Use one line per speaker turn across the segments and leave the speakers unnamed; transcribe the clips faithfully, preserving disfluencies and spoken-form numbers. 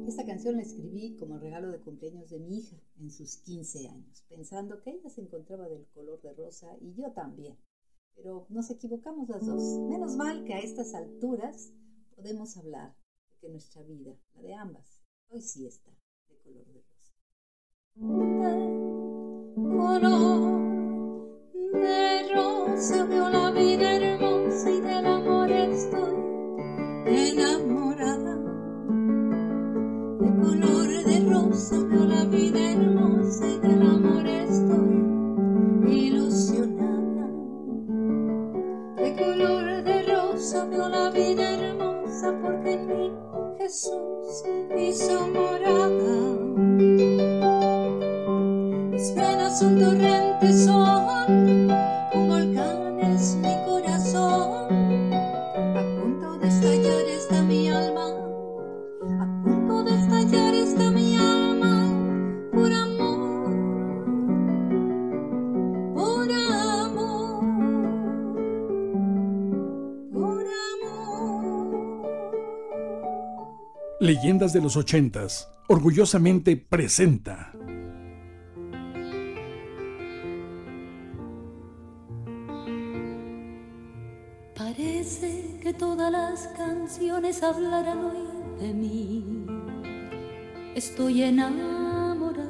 Esta canción la escribí como regalo de cumpleaños de mi hija en sus quince años, pensando que ella se encontraba del color de rosa y yo también. Pero nos equivocamos las dos. Menos mal que a estas alturas podemos hablar de que nuestra vida, la de ambas, hoy sí está de color de rosa.
De color de rosa veo la vida hermosa y del amor estoy enamorada. De color de rosa veo la vida hermosa y del amor estoy ilusionada. De color de rosa veo la vida hermosa porque en mí Jesús hizo morada. Mis venas son torrentes, son un volcán es mi corazón. A punto de estallar está mi alma, a punto de estallar está mi alma, por amor, por amor, por amor.
Leyendas de los ochentas, orgullosamente presenta.
Parece que todas las canciones hablarán hoy de mí. Estoy enamorada.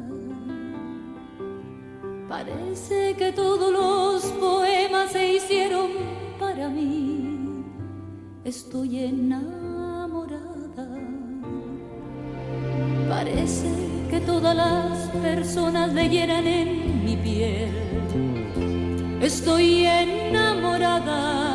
Parece que todos los poemas se hicieron para mí. Estoy enamorada. Parece que todas las personas leyeran en mi piel. Estoy enamorada.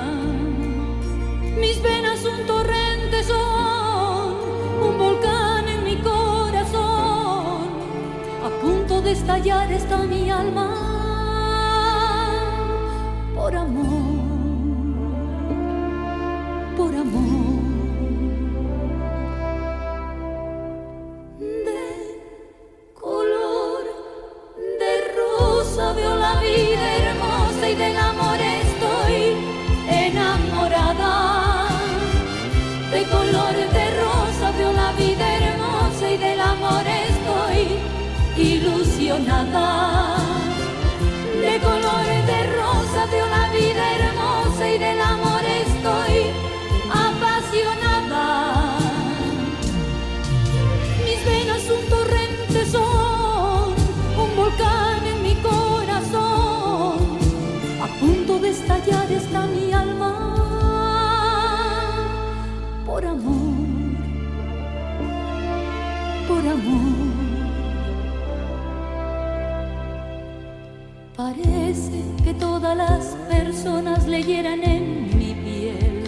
Mis venas un torrente son, un volcán en mi corazón. A punto de estallar está mi alma, por amor, por amor. De color de rosa veo la vida hermosa y del amor estoy enamorada. De color de rosa veo la vida hermosa y del amor estoy ilusionada. De color de rosa veo la vida hermosa y del amor estoy apasionada. Mis venas un torrente son, un volcán en mi corazón. A punto de estallar está mi alma, por amor, por amor. Parece que todas las personas leyeran en mi piel.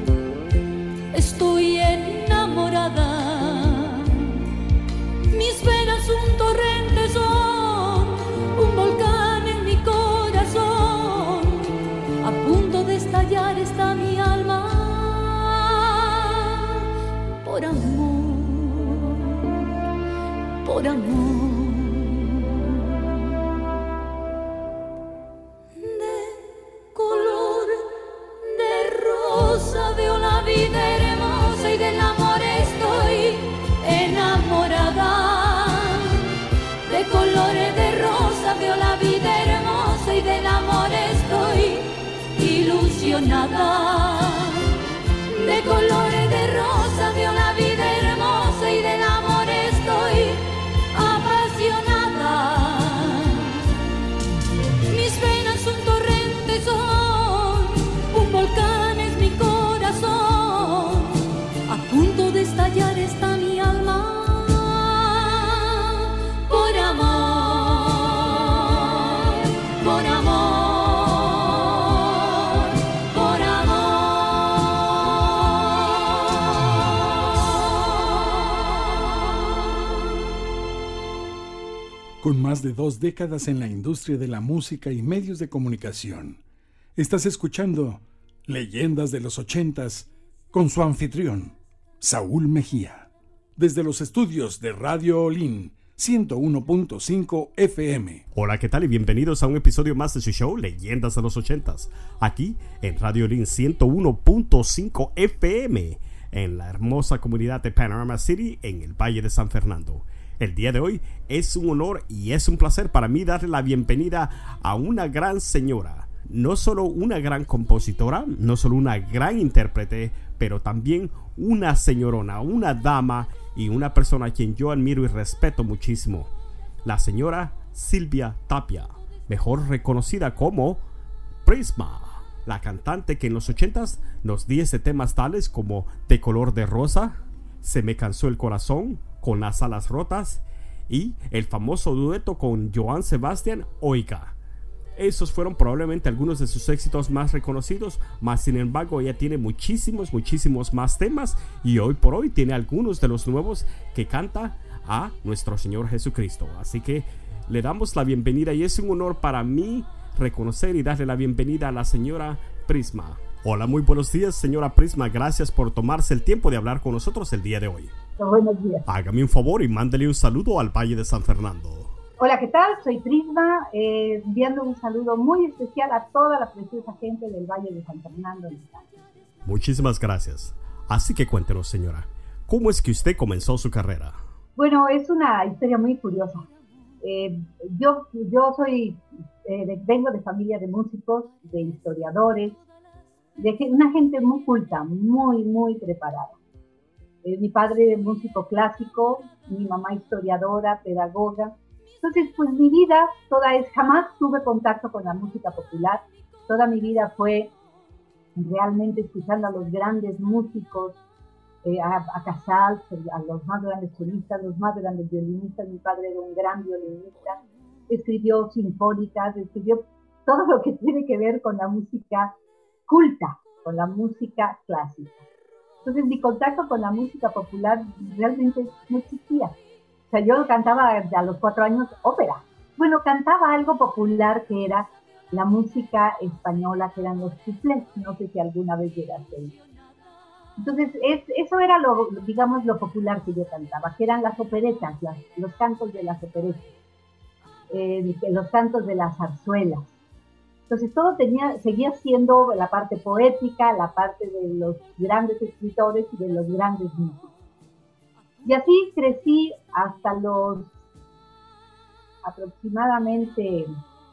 Estoy enamorada. Mis venas un torrente son, un volcán en mi corazón. A punto de estallar está mi alma, por amor, por amor. De color de rosa veo la vida hermosa y del amor estoy enamorada. De color de rosa veo la vida hermosa y del amor estoy ilusionada. De color de rosa veo la vida hermosa y del amor estoy apasionada. Mis venas un torrente son, un volcán es mi corazón. A punto de estallar está mi alma, por amor, por amor.
Con más de dos décadas en la industria de la música y medios de comunicación, estás escuchando Leyendas de los ochentas con su anfitrión, Saúl Mejía, desde los estudios de Radio Olin ciento uno punto cinco F M.
Hola, ¿qué tal? Y bienvenidos a un episodio más de su show Leyendas de los ochentas, aquí en Radio Olin ciento uno punto cinco F M, en la hermosa comunidad de Panorama City en el Valle de San Fernando. El día de hoy es un honor y es un placer para mí darle la bienvenida a una gran señora, no solo una gran compositora, no solo una gran intérprete, pero también una señorona, una dama y una persona a quien yo admiro y respeto muchísimo, la señora Silvia Tapia, mejor reconocida como Prisma, la cantante que en los ochentas nos diese temas tales como De color de rosa, Se me cansó el corazón, Con las alas rotas y el famoso dueto con Joan Sebastián, Oiga. Esos fueron probablemente algunos de sus éxitos más reconocidos, mas sin embargo ella tiene muchísimos, muchísimos más temas y hoy por hoy tiene algunos de los nuevos que canta a nuestro Señor Jesucristo. Así que le damos la bienvenida y es un honor para mí reconocer y darle la bienvenida a la señora Prisma. Hola, muy buenos días, señora Prisma. Gracias por tomarse el tiempo de hablar con nosotros el día de hoy.
Buenos días.
Hágame un favor y mándele un saludo al Valle de San Fernando.
Hola, ¿qué tal? Soy Prisma, eh, enviando un saludo muy especial a toda la preciosa gente del Valle de San Fernando.
Muchísimas gracias. Así que cuéntenos, señora, ¿cómo es que usted comenzó su carrera?
Bueno, es una historia muy curiosa. Eh, yo, yo soy, eh, de, vengo de familia de músicos, de historiadores, de una gente muy culta, muy, muy preparada. Eh, mi padre es músico clásico, mi mamá historiadora, pedagoga. Entonces, pues mi vida toda es, jamás tuve contacto con la música popular. Toda mi vida fue realmente escuchando a los grandes músicos, eh, a, a Casals, a los más grandes solistas, los más grandes violinistas. Mi padre era un gran violinista, escribió sinfónicas, escribió todo lo que tiene que ver con la música culta, con la música clásica. Entonces mi contacto con la música popular realmente no existía. O sea, yo cantaba a los cuatro años ópera. Bueno, cantaba algo popular que era la música española, que eran los cuplés. No sé si alguna vez llegaste ahí. Entonces, es, eso era, lo, digamos, lo popular que yo cantaba, que eran las operetas, las, los cantos de las operetas, eh, los cantos de las zarzuelas. Entonces, todo tenía, seguía siendo la parte poética, la parte de los grandes escritores y de los grandes músicos. Y así crecí hasta los aproximadamente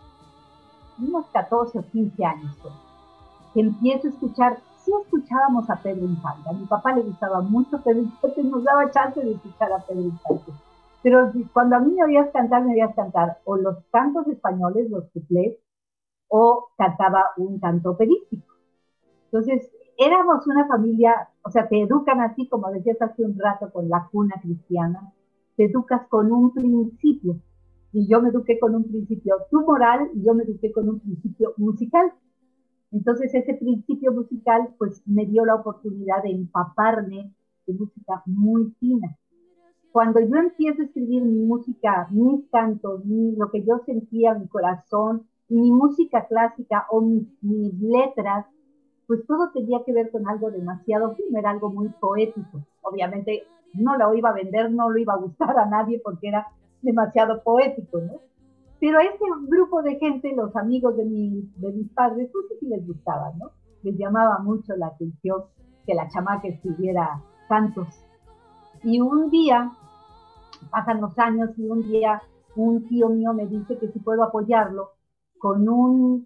unos catorce o quince años, pues, que empiezo a escuchar. Sí escuchábamos a Pedro Infante, a mi papá le gustaba mucho Pedro Infante, nos daba chance de escuchar a Pedro Infante. Pero cuando a mí me oías cantar, me oías cantar o los cantos españoles, los cuplés, o cantaba un canto operístico. Entonces, éramos una familia, o sea, te educan así, como decías hace un rato, con la cuna cristiana, te educas con un principio, y yo me eduqué con un principio tumoral, y yo me eduqué con un principio musical. Entonces, ese principio musical, pues, me dio la oportunidad de empaparme de música muy fina. Cuando yo empiezo a escribir mi música, mis cantos, mi, lo que yo sentía, mi corazón, mi música clásica o mis, mis letras, pues todo tenía que ver con algo demasiado fino, era algo muy poético. Obviamente no lo iba a vender, no lo iba a gustar a nadie porque era demasiado poético, ¿no? Pero a ese grupo de gente, los amigos de, mi, de mis padres, pues sí les gustaba, ¿no? Les llamaba mucho la atención que la chamaca escribiera cantos. Y un día, pasan los años y un día un tío mío me dice que si puedo apoyarlo con un,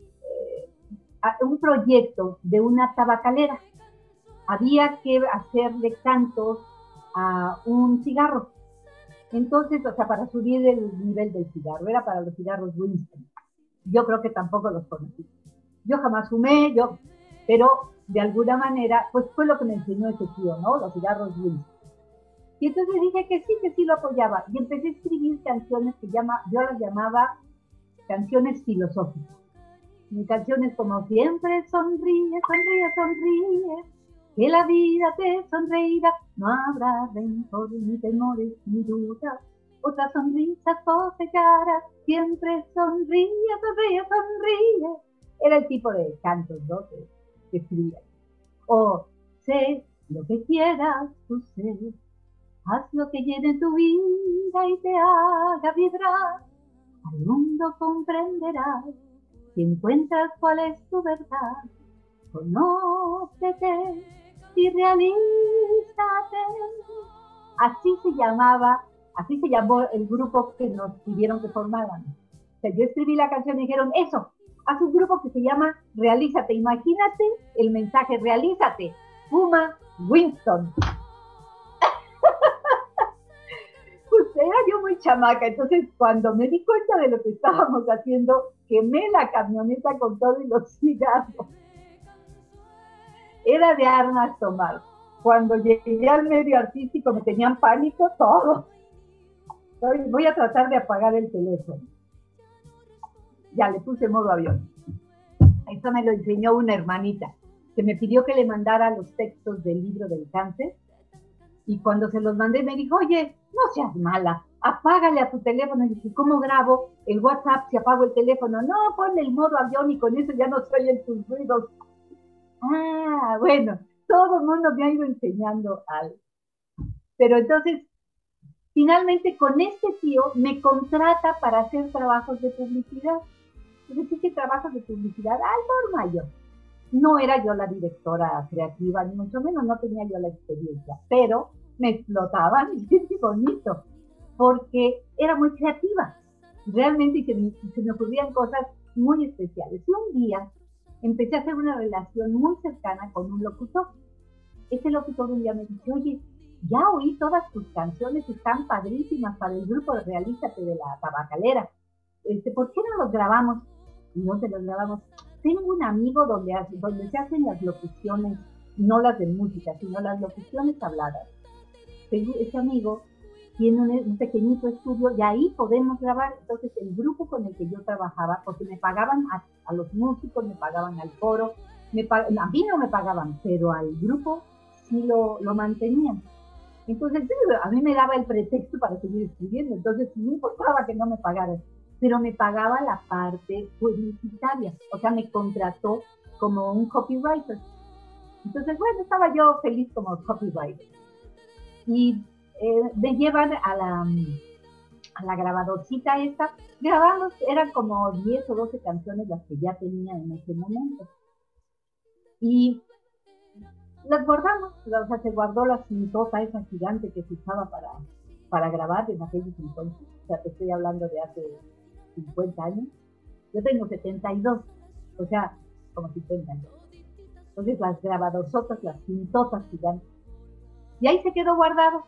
eh, un proyecto de una tabacalera. Había que hacerle cantos a un cigarro. Entonces, o sea, para subir el nivel del cigarro, era para los cigarros Winston. Yo creo que tampoco los conocí. Yo jamás fumé, yo, pero de alguna manera, pues fue lo que me enseñó ese tío, ¿no? Los cigarros Winston. Y entonces dije que sí, que sí lo apoyaba. Y empecé a escribir canciones que llama, yo las llamaba canciones filosóficas. Mi canciones como siempre sonríe, sonríe, sonríe, que la vida te sonreirá, no habrá rencor, ni temores, ni dudas, otra sonrisa sosegará, siempre sonríe, sonríe, sonríe. Era el tipo de cantos, ¿no?, que, que escribía. O sé lo que quieras tú ser, haz lo que llene tu vida y te haga vibrar, al mundo comprenderás, si encuentras cuál es tu verdad, conócete, y realízate. Así se llamaba, así se llamó el grupo que nos pidieron que formaran. O sea, yo escribí la canción y dijeron, eso, haz un grupo que se llama Realízate. Imagínate el mensaje, realízate, fuma Winston. Pues era yo muy chamaca, entonces cuando me di cuenta de lo que estábamos haciendo, quemé la camioneta con todo y los cigarros. Era de armas tomar. Cuando llegué al medio artístico me tenían pánico todos. Voy a tratar de apagar el teléfono. Ya le puse modo avión. Esto me lo enseñó una hermanita que me pidió que le mandara los textos del libro del cáncer. Y cuando se los mandé me dijo, oye, no seas mala, apágale a tu teléfono. Y dije, ¿cómo grabo el WhatsApp si apago el teléfono? No, ponle el modo avión y con eso ya no se oyen tus ruidos. Ah, bueno, todo el mundo me ha ido enseñando algo. Pero entonces, finalmente con este tío me contrata para hacer trabajos de publicidad. Entonces, ¿qué trabajos de publicidad? Al por mayor. No era yo la directora creativa, ni mucho menos, no tenía yo la experiencia, pero me explotaban y es bonito, porque era muy creativa. Realmente se me, se me ocurrían cosas muy especiales. Y un día empecé a hacer una relación muy cercana con un locutor. Ese locutor un día me dice, oye, ya oí todas tus canciones, están padrísimas para el grupo de Realízate de la Tabacalera. Este, ¿por qué no los grabamos? Y no se los grabamos. Tengo un amigo donde, hace, donde se hacen las locuciones, no las de música, sino las locuciones habladas. Ese amigo tiene un, un pequeñito estudio y ahí podemos grabar. Entonces el grupo con el que yo trabajaba, porque me pagaban a, a los músicos, me pagaban al coro, me pag, a mí no me pagaban, pero al grupo sí lo, lo mantenían. Entonces a mí me daba el pretexto para seguir escribiendo, entonces no importaba que no me pagaran, pero me pagaba la parte publicitaria, o sea, me contrató como un copywriter. Entonces, bueno, estaba yo feliz como copywriter. Y eh, me llevan a la, a la grabadorcita esta, grabamos, eran como diez o doce canciones las que ya tenía en ese momento. Y las guardamos, o sea, se guardó la cintota esa gigante que se usaba para, para grabar en aquellos entonces. O sea, te estoy hablando de hace cincuenta años. Yo tengo setenta y dos, o sea, como cincuenta años. Entonces las grabadorzotas, las cintotas gigantes. Y ahí se quedó guardado.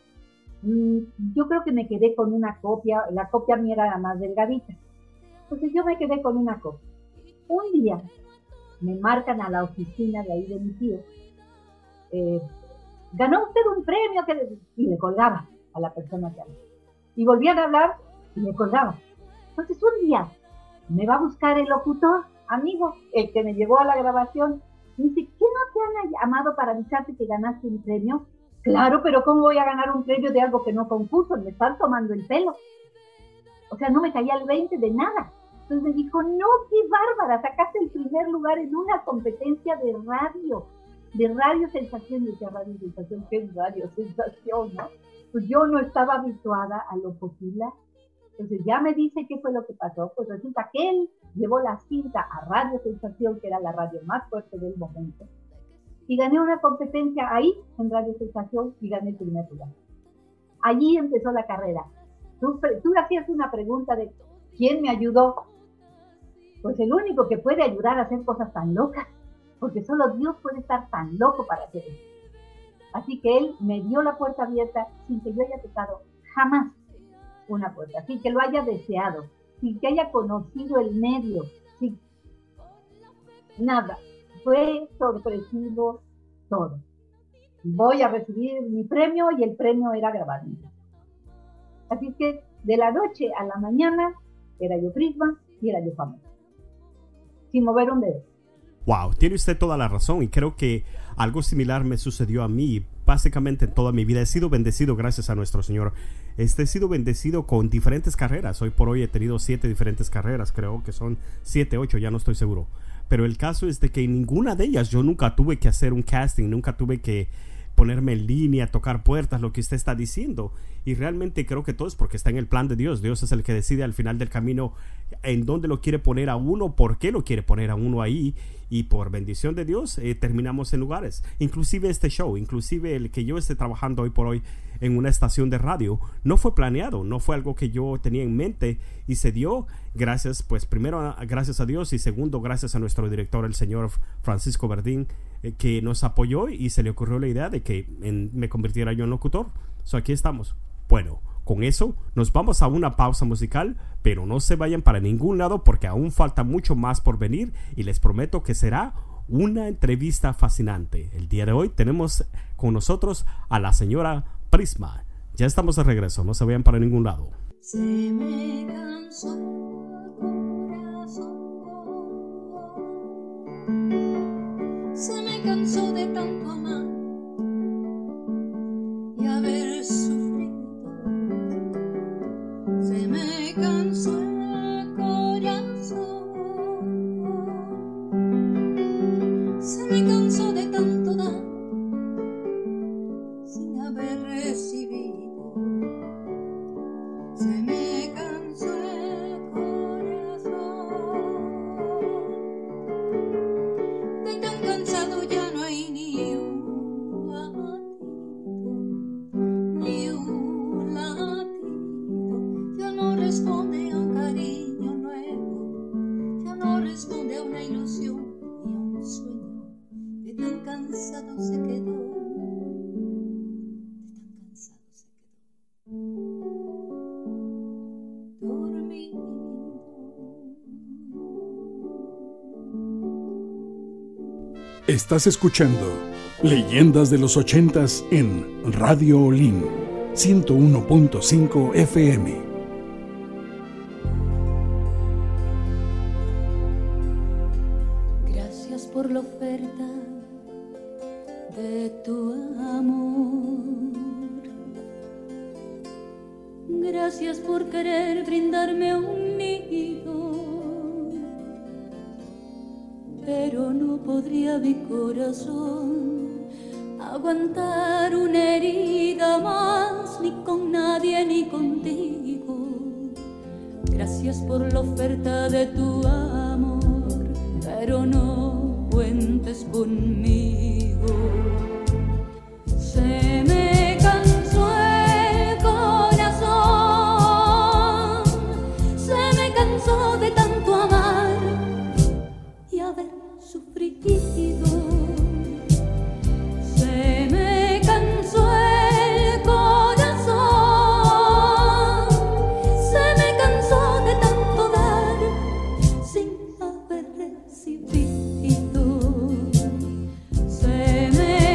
Yo creo que me quedé con una copia, la copia mía era la más delgadita. Entonces yo me quedé con una copia. Un día me marcan a la oficina de ahí de mi tío. Eh, ganó usted un premio que... y le colgaba a la persona que hablaba. Y volvían a hablar y le colgaba. Entonces un día me va a buscar el locutor, amigo, el que me llevó a la grabación. Me dice, ¿qué no te han llamado para avisarte que ganaste un premio? Claro, pero ¿cómo voy a ganar un premio de algo que no concurso? Me están tomando el pelo. O sea, no me caía el veinte de nada. Entonces me dijo, no, qué bárbara, sacaste el primer lugar en una competencia de radio, de Radio Sensación. Y decía, Radio Sensación, ¿qué es Radio Sensación, no? Pues yo no estaba habituada a lo popular. Entonces ya me dice qué fue lo que pasó. Pues resulta que él llevó la cinta a Radio Sensación, que era la radio más fuerte del momento, y gané una competencia ahí en Radio Sensación y gané el primer lugar. Allí empezó la carrera. Tú, tú hacías una pregunta de ¿quién me ayudó? Pues el único que puede ayudar a hacer cosas tan locas, porque solo Dios puede estar tan loco para hacer eso. Así que él me dio la puerta abierta sin que yo haya tocado jamás una puerta, sin que lo haya deseado, sin que haya conocido el medio, sin nada. Fue sorpresivo todo. Voy a recibir mi premio y el premio era grabar. Así que de la noche a la mañana era yo Prisma y era yo famosa, sin mover un dedo.
Wow, tiene usted toda la razón y creo que algo similar me sucedió a mí. Básicamente en toda mi vida he sido bendecido gracias a nuestro Señor. Este, he sido bendecido con diferentes carreras. Hoy por hoy he tenido siete diferentes carreras. Creo que son siete, ocho, ya no estoy seguro. Pero el caso es de que en ninguna de ellas yo nunca tuve que hacer un casting, nunca tuve que, ponerme en línea, tocar puertas, lo que usted está diciendo. Y realmente creo que todo es porque está en el plan de Dios. Dios es el que decide al final del camino en dónde lo quiere poner a uno, por qué lo quiere poner a uno ahí. Y por bendición de Dios eh, terminamos en lugares. Inclusive este show, inclusive el que yo esté trabajando hoy por hoy en una estación de radio, no fue planeado, no fue algo que yo tenía en mente y se dio gracias, pues primero gracias a Dios y segundo gracias a nuestro director, el señor Francisco Verdín, eh, que nos apoyó y se le ocurrió la idea de que en, me convirtiera yo en locutor. So aquí estamos. Bueno, con eso nos vamos a una pausa musical, pero no se vayan para ningún lado porque aún falta mucho más por venir y les prometo que será una entrevista fascinante. El día de hoy tenemos con nosotros a la señora Prisma. Ya estamos de regreso, no se vayan para ningún lado.
Se me cansó el corazón, se me cansó de tanto amar y haber sufrido. Se me cansó el corazón, se me cansó de tanto dar sin haber recibido. Se me cansó el corazón, de tan cansado ya no hay ni un latido, ni un latido. Ya no responde a un cariño nuevo, ya no responde a una ilusión ni a un sueño. De tan cansado se quedó, de tan cansado se quedó dormido.
Estás escuchando Leyendas de los ochentas en Radio Olin, ciento uno punto cinco F M.
Gracias por la oferta de tu amor. Gracias por querer brindarme un nido, pero no podría mi corazón aguantar una herida más, ni con nadie ni contigo. Gracias por la oferta de tu amor, pero no cuentes conmigo. Se me cansó el corazón, se me cansó de tanto amar y haber sufrido. Se me cansó el corazón, se me cansó de tanto dar sin haber recibido. Se me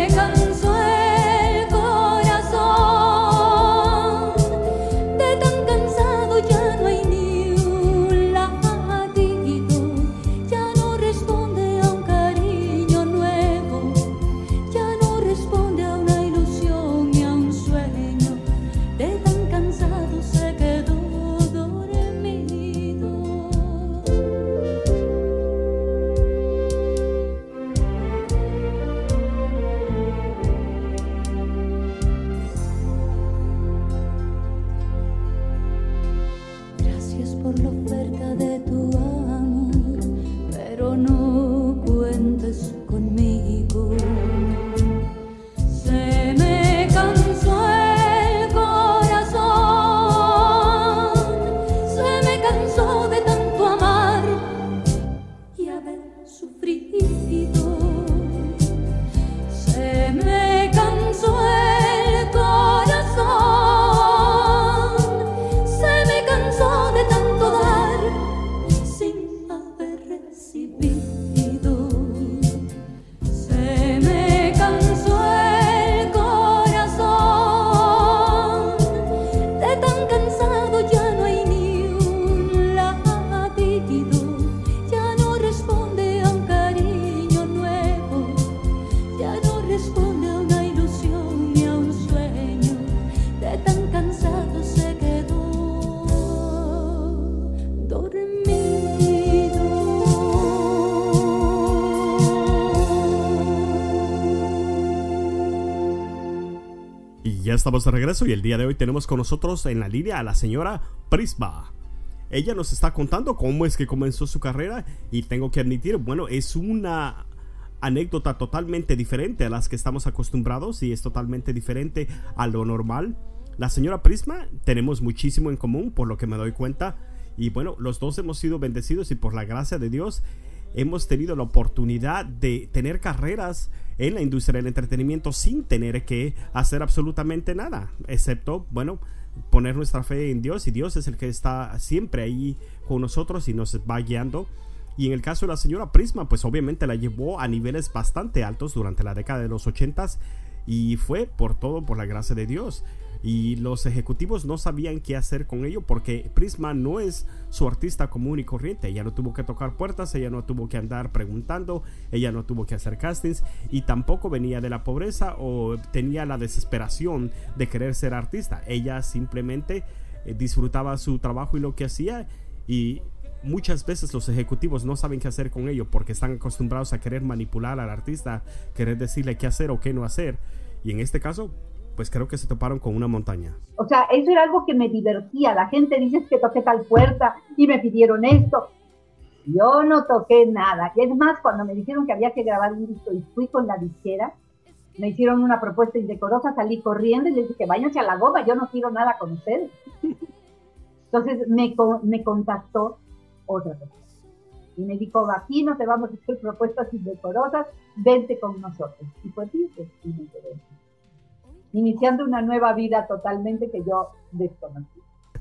Ya estamos de regreso y el día de hoy tenemos con nosotros en la línea a la señora Prisma. Ella nos está contando cómo es que comenzó su carrera y tengo que admitir, bueno, es una anécdota totalmente diferente a las que estamos acostumbrados y es totalmente diferente a lo normal. La señora Prisma, tenemos muchísimo en común por lo que me doy cuenta y bueno, los dos hemos sido bendecidos y por la gracia de Dios hemos tenido la oportunidad de tener carreras en la industria del entretenimiento sin tener que hacer absolutamente nada, excepto, bueno, poner nuestra fe en Dios, y Dios es el que está siempre ahí con nosotros y nos va guiando. Y en el caso de la señora Prisma, pues obviamente la llevó a niveles bastante altos durante la década de los ochentas y fue por todo por la gracia de Dios. Y los ejecutivos no sabían qué hacer con ello porque Prisma no es su artista común y corriente. Ella no tuvo que tocar puertas, ella no tuvo que andar preguntando, ella no tuvo que hacer castings y tampoco venía de la pobreza o tenía la desesperación de querer ser artista. Ella simplemente eh, disfrutaba su trabajo y lo que hacía, y muchas veces los ejecutivos no saben qué hacer con ello porque están acostumbrados a querer manipular al artista, querer decirle qué hacer o qué no hacer, y en este caso pues creo que se toparon con una montaña.
O sea, eso era algo que me divertía. La gente dice que toqué tal puerta y me pidieron esto. Yo no toqué nada. Y es más, cuando me dijeron que había que grabar un disco y fui con la disquera, me hicieron una propuesta indecorosa, salí corriendo y les dije que váyanse a la goma, yo no quiero nada con ustedes. Entonces me, me contactó otra persona y me dijo, aquí no te vamos a hacer propuestas indecorosas, vente con nosotros. Y pues sí, pues sí me quedé. Iniciando una nueva vida totalmente que yo desconocí.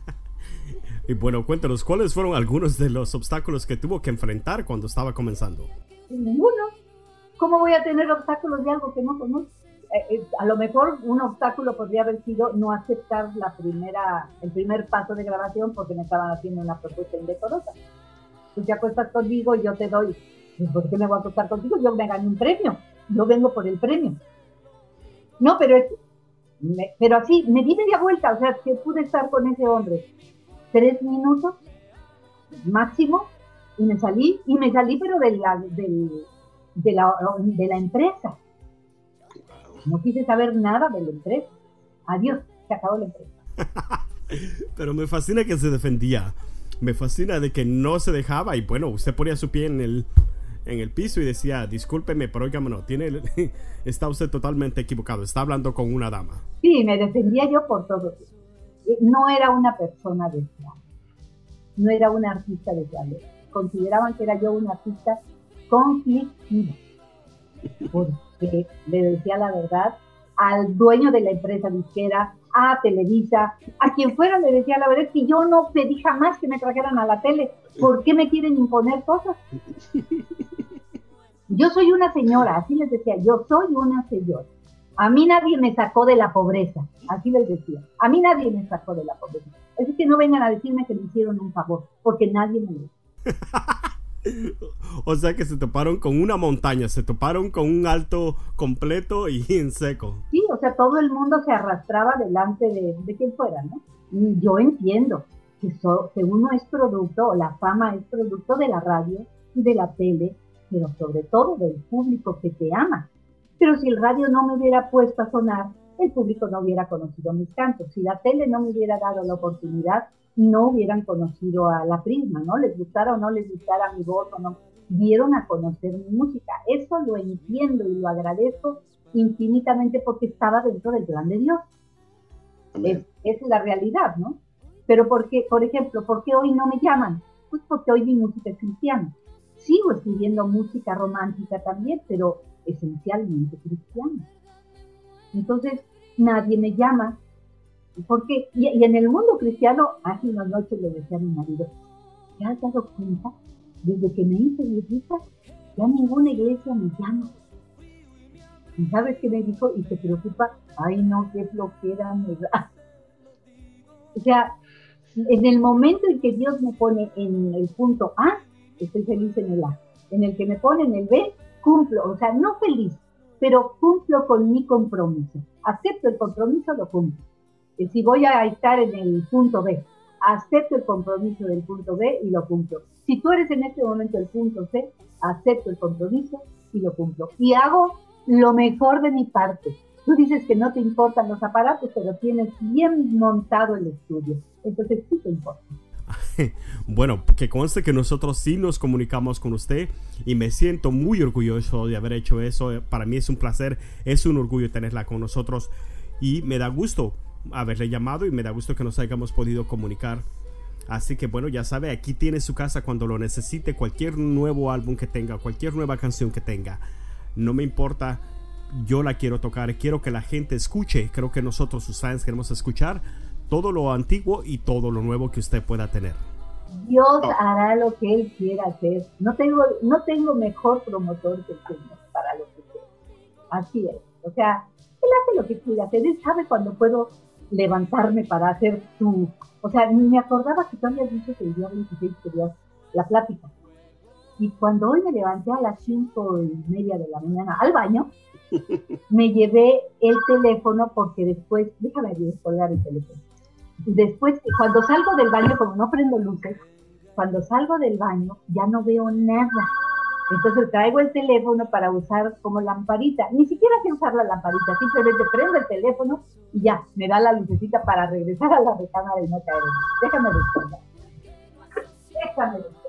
Y bueno, cuéntanos, ¿cuáles fueron algunos de los obstáculos que tuvo que enfrentar cuando estaba comenzando?
Ninguno. ¿Cómo voy a tener obstáculos de algo que no conozco? Eh, eh, a lo mejor un obstáculo podría haber sido no aceptar la primera, el primer paso de grabación porque me estaban haciendo una propuesta indecorosa. Tú te acuestas conmigo y yo te doy. ¿Por qué me voy a acostar contigo? Yo me gané un premio. Yo vengo por el premio. No, pero es... Me, pero así, me di media vuelta, o sea, que pude estar con ese hombre tres minutos máximo y me salí, y me salí pero de la, de, de la, de la empresa. No quise saber nada de la empresa. Adiós, se acabó la empresa.
Pero me fascina que se defendía, me fascina de que no se dejaba y bueno, usted ponía su pie en el... en el piso y decía, discúlpeme, pero óigame, no, tiene, está usted totalmente equivocado, está hablando con una dama.
Sí, me defendía yo por todo. No era una persona deseable, no era una artista deseable. Consideraban que era yo una artista conflictiva, porque le decía la verdad al dueño de la empresa disquera, a Televisa, a quien fuera le decía la verdad, que yo no pedí jamás que me trajeran a la tele. ¿Por qué me quieren imponer cosas? Yo soy una señora, así les decía, yo soy una señora. A mí nadie me sacó de la pobreza, así les decía. A mí nadie me sacó de la pobreza. Así que no vengan a decirme que me hicieron un favor, porque nadie me lo hizo.
O sea que se toparon con una montaña, se toparon con un alto completo y en seco.
Sí, o sea, todo el mundo se arrastraba delante de, de quien fuera, ¿no? Y yo entiendo que, so, que uno es producto, o la fama es producto de la radio y de la tele, pero sobre todo del público que te ama. Pero si el radio no me hubiera puesto a sonar, el público no hubiera conocido mis cantos. Si la tele no me hubiera dado la oportunidad, no hubieran conocido a la Prisma, ¿no? Les gustara o no les gustara mi voz o no, dieron a conocer mi música. Eso lo entiendo y lo agradezco infinitamente porque estaba dentro del plan de Dios. Es, es la realidad, ¿no? Pero porque, por ejemplo, ¿por qué hoy no me llaman? Pues porque hoy mi música es cristiana. Sigo escribiendo música romántica también, pero esencialmente cristiana. Entonces, nadie me llama. ¿Por qué? Y, y en el mundo cristiano, hace unas noches le decía a mi marido, ¿te has dado cuenta? Desde que me hice viejita, ya ninguna iglesia me llama. ¿Y sabes qué me dijo? Y se preocupa, ay no, qué flojera me da. O sea, en el momento en que Dios me pone en el punto A, estoy feliz en el A. En el que me pone en el B, cumplo. O sea, no feliz, pero cumplo con mi compromiso. Acepto el compromiso, lo cumplo. Y si voy a estar en el punto B, acepto el compromiso del punto B y lo cumplo. Si tú eres en este momento el punto C, acepto el compromiso y lo cumplo. Y hago lo mejor de mi parte. tú dices que no te importan los aparatos, pero tienes bien montado el estudio. Entonces sí te importa.
Bueno, que conste que nosotros sí nos comunicamos con usted y me siento muy orgulloso de haber hecho eso. Para mí es un placer, es un orgullo tenerla con nosotros y me da gusto haberle llamado y me da gusto que nos hayamos podido comunicar. Así que bueno, ya sabe, aquí tiene su casa cuando lo necesite, cualquier nuevo álbum que tenga, cualquier nueva canción que tenga. No me importa, yo la quiero tocar, quiero que la gente escuche. Creo que nosotros, sus fans, queremos escuchar todo lo antiguo y todo lo nuevo que usted pueda tener.
Dios hará lo que Él quiera hacer. No tengo, no tengo mejor promotor que el Señor para lo que quiera. Así es. O sea, Él hace lo que quiere hacer. Él sabe cuando puedo levantarme para hacer su... O sea, ni me acordaba que tú habías dicho que el día veintiséis querías la plática. Y cuando hoy me levanté a las cinco y media de la mañana al baño, me llevé el teléfono porque después... Déjame descolgar el teléfono. Después, cuando salgo del baño, como no prendo luces, cuando salgo del baño ya no veo nada. Entonces traigo el teléfono para usar como lamparita. Ni siquiera sé usar la lamparita, simplemente prendo el teléfono y ya, me da la lucecita para regresar a la recámara y no caer. Déjame responder. Déjame responder.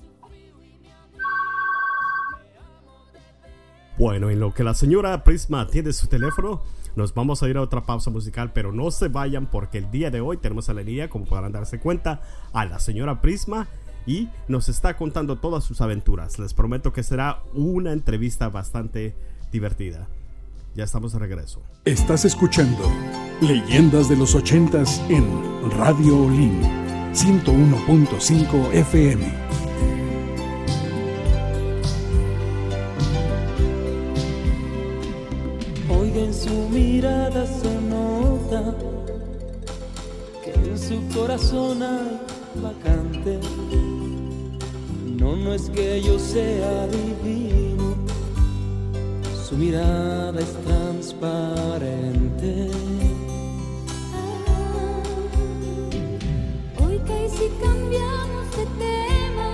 Bueno, en lo que la señora Prisma atiende su teléfono, nos vamos a ir a otra pausa musical, pero no se vayan porque el día de hoy tenemos a la línea, como podrán darse cuenta, a la señora Prisma y nos está contando todas sus aventuras. Les prometo que será una entrevista bastante divertida. Ya estamos de regreso.
Estás escuchando Leyendas de los ochentas en Radio Olin ciento uno punto cinco F M.
Oiga, en su mirada se nota que en su corazón hay vacante. No, no es que yo sea divino, su mirada es transparente.
Ah, oiga, y si cambiamos de tema,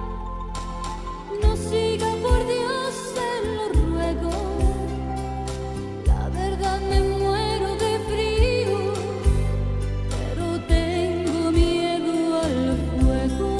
no siga, por Dios, se lo ruego. La verdad me muero de frío, pero tengo miedo al fuego.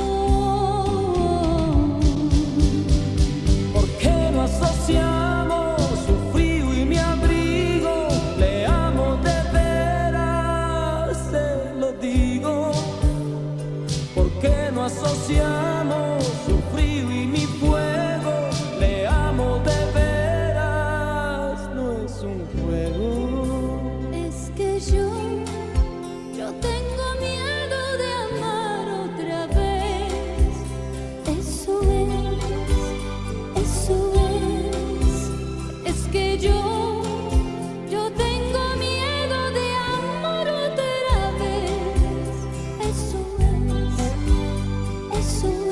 ¿Por qué no asociamos su frío y mi abrigo? Le amo de veras, se lo digo. ¿Por qué no asociamos su frío y mi fuego? Le amo de veras, no es un juego.
Es que yo, yo tengo miedo de amar otra vez. Eso es, eso es. Es que yo, yo tengo miedo de amar otra vez. Eso es, eso es.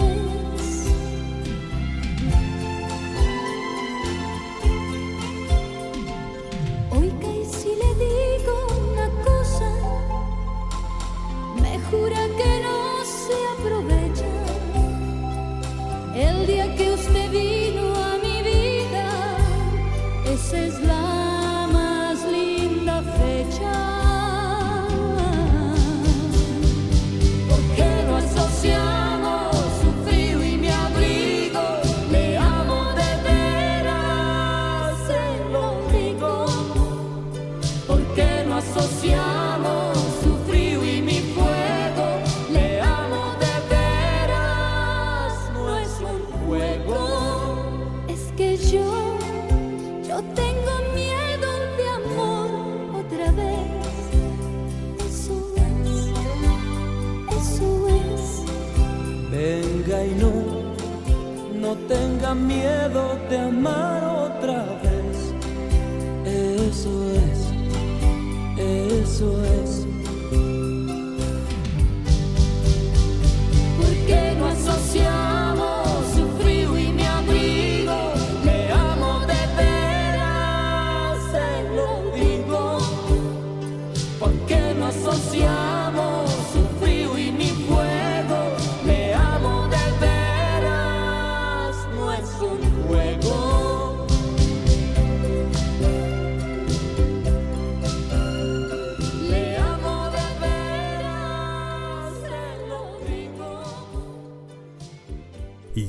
Oiga, y si le digo una cosa, me jura que no se aprovecha. El día que usted vino a mi vida, esa es la más linda fecha.
¿Por qué no asociamos su frío y mi abrigo? Le amo de veras, se lo digo. ¿Por qué no asociamos su frío y mi fuego? Le amo de veras, no es un juego.
Es que yo, yo tengo miedo de amor otra vez. Eso es, eso es.
Venga y no, no tenga miedo de amar otra vez. Eso es, eso es. ¿Por qué no asociamos su frío y mi abrigo? Le amo de veras, se lo digo. ¿Por qué no asociamos su frío y mi fuego? Le amo de veras, no es un juego.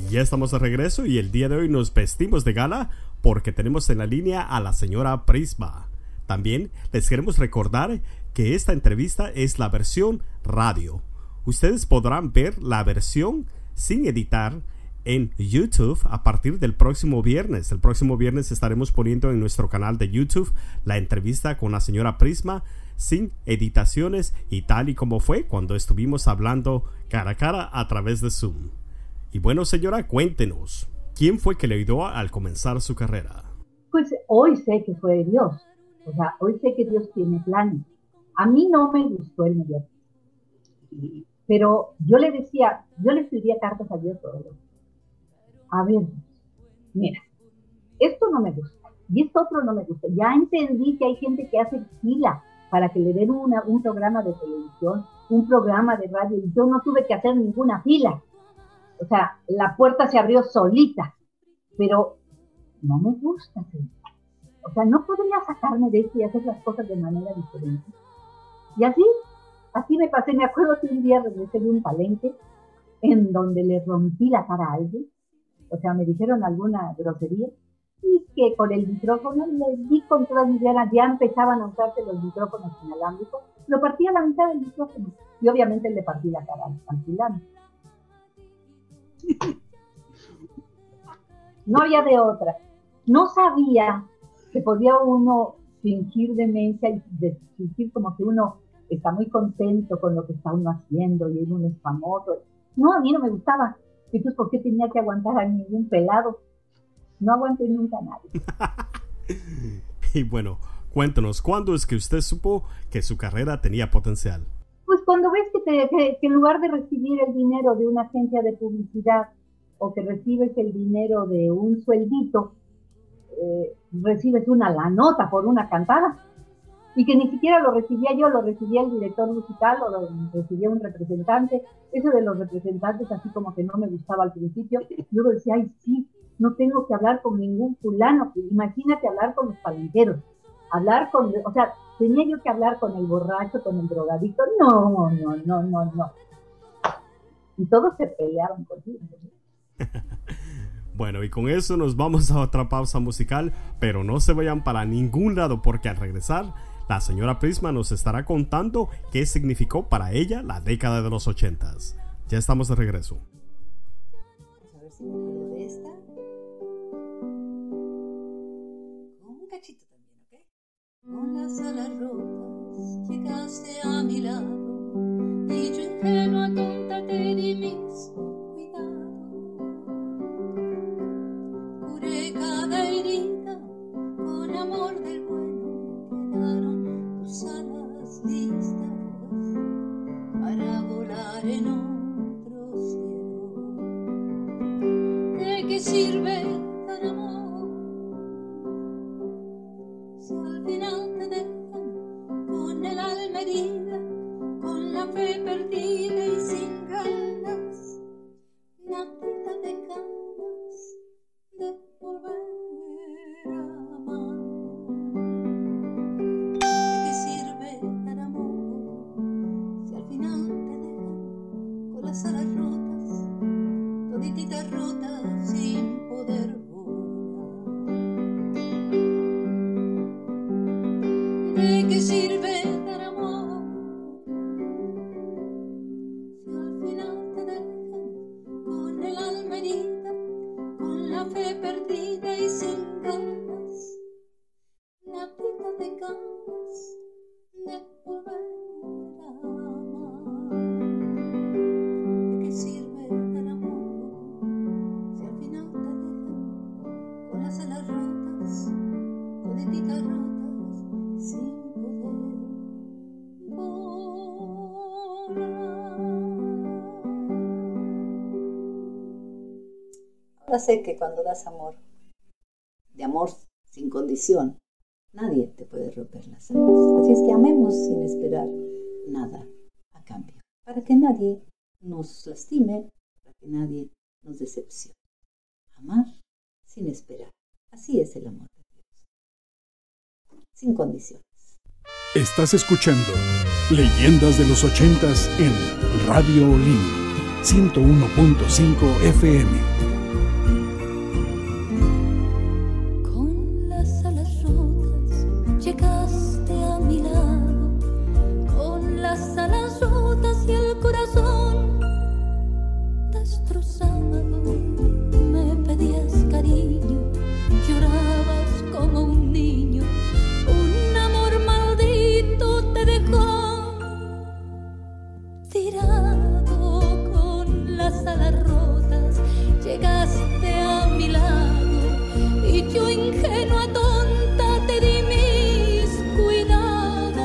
Ya estamos de regreso y el día de hoy nos vestimos de gala porque tenemos en la línea a la señora Prisma. También les queremos recordar que esta entrevista es la versión radio. Ustedes podrán ver la versión sin editar en YouTube a partir del próximo viernes. El próximo viernes estaremos poniendo en nuestro canal de YouTube la entrevista con la señora Prisma sin editaciones y tal y como fue cuando estuvimos hablando cara a cara a través de Zoom. Y bueno, señora, cuéntenos, ¿quién fue que le ayudó al comenzar su carrera?
Pues hoy sé que fue Dios. O sea, hoy sé que Dios tiene planes. A mí no me gustó el mediático. Pero yo le decía, yo le escribía cartas a Dios todo. A ver, mira, esto no me gusta y esto otro no me gusta. Ya entendí que hay gente que hace fila para que le den una, un programa de televisión, un programa de radio, y yo no tuve que hacer ninguna fila. O sea, la puerta se abrió solita, pero no me gusta. ¿Sí? O sea, no podría sacarme de esto y hacer las cosas de manera diferente. Y así, así me pasé. Me acuerdo que un día regresé de un palenque en donde le rompí la cara a alguien. O sea, me dijeron alguna grosería y que con el micrófono le di con todas mis ganas. Ya empezaban a usarse los micrófonos inalámbricos. Lo partí a la mitad del micrófono y obviamente le partí la cara al filán. No había de otra. No sabía que podía uno fingir demencia y de, fingir como que uno está muy contento con lo que está uno haciendo y uno es famoso. No, a mí no me gustaba. Entonces, ¿por qué tenía que aguantar a ningún pelado? No aguanté nunca a nadie.
Y bueno, cuéntanos, ¿cuándo es que usted supo que su carrera tenía potencial?
Pues cuando ves que, te, que, que en lugar de recibir el dinero de una agencia de publicidad o que recibes el dinero de un sueldito, eh, recibes una la nota por una cantada. Y que ni siquiera lo recibía yo, lo recibía el director musical o lo recibía un representante. Eso de los representantes así como que no me gustaba al principio. Luego decía, ay sí, no tengo que hablar con ningún fulano. Imagínate hablar con los palenqueros, hablar con, o sea, tenía yo que hablar con el borracho, con el drogadicto. No, no, no, no, no. Y todos se pelearon conmigo.
Bueno, y con eso nos vamos a otra pausa musical, pero no se vayan para ningún lado porque al regresar, la señora Prisma nos estará contando qué significó para ella la década de los ochentas. Ya estamos de regreso.
Vamos a ver si me acuerdo de esta. Con un cachito también, ¿ok? Con las alas rotas llegaste a mi lado y yo ingenua tonta te di mis cuidados. Curé cada herida con amor del bueno, quedaron tus alas listas para volar en otro cielo. ¿De qué sirve tan amor si al final te dejan con el alma herida, con la fe perdida y sin ganas, nada de ganas de volver a amar? ¿De qué sirve dar amor si al final te dejan con las alas rotas, todititas rotas sin poder volar? ¿De qué sirve dar amor si al final te dejan con el alma herida, con la fe perdida y sin ganas, nadita de ganas de volver a amar? ¿De qué sirve dar amor si al final te dejan con las alas rotas, todititas rotas, sin poder volar? Ahora sé que cuando das amor, de amor sin condición, nadie te puede romper las alas. Así es que amemos sin esperar nada a cambio, para que nadie nos lastime, para que nadie nos decepcione. Amar sin esperar. Así es el amor de Dios, sin condiciones.
Estás escuchando Leyendas de los ochentas en Radio Olim ciento uno punto cinco F M.
y el corazón destrozado. Me pedías cariño, llorabas como un niño. Un amor maldito te dejó tirado con las alas rotas. Llegaste a mi lado y yo ingenua tonta te di mis cuidados.